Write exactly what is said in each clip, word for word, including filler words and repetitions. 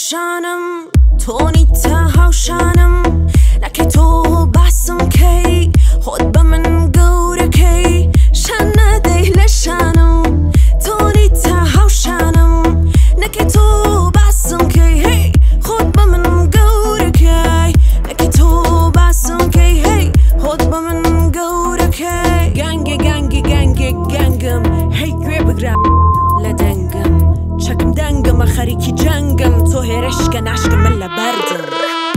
لشانم تو نیتا هاوشانم نکه تو باسم کی خود با من گوره کی شن ندی لشانم تو نیتا هاوشانم نکه تو باسم کی هی خود با من گوره کی نکه تو باسم کی هی خود با من گوره کی گنگ گنگ گنگ گنگم هی گری بگرم لدنگم چکم دنگم خریکی جنگم تو هرشکن عشقم من لبردم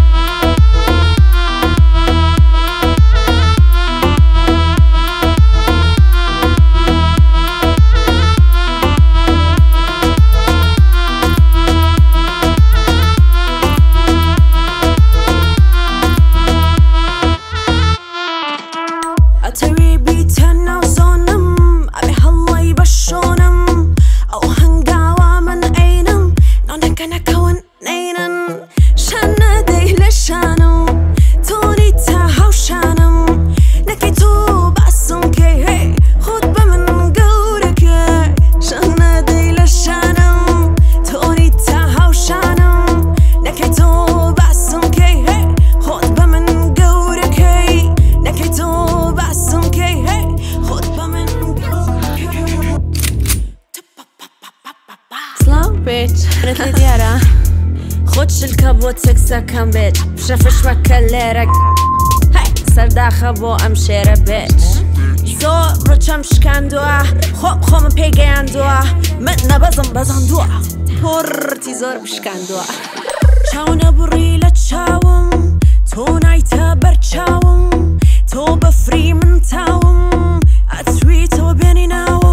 اتری بیتن اوزانم ابی هلای بشونم او هنگاوا من اینم نانک نکون نینن شن ندی لشانم تو نیتا هاوشانم نکی تو باسم کی هی خود با من گوره کی شن ندی لشانم تو نیتا هاوشانم نکی تو باسم کی هی خود با من گوره کی نکی تو باسم کی هی خود با من Slow bitch نتلي ديارة خدش الكابوت سكسة كم bitch بشرفش وكاليرك هاي سرداخة بو امشيرة bitch زو روچم شکندوه خوب خوم پیگندوه من نبازم بازندوه پرتی زور بشکندوه چاونه بری لچاوم تو نایتا برچاوم تو بفری من تاوم اتوی تو بینی ناوم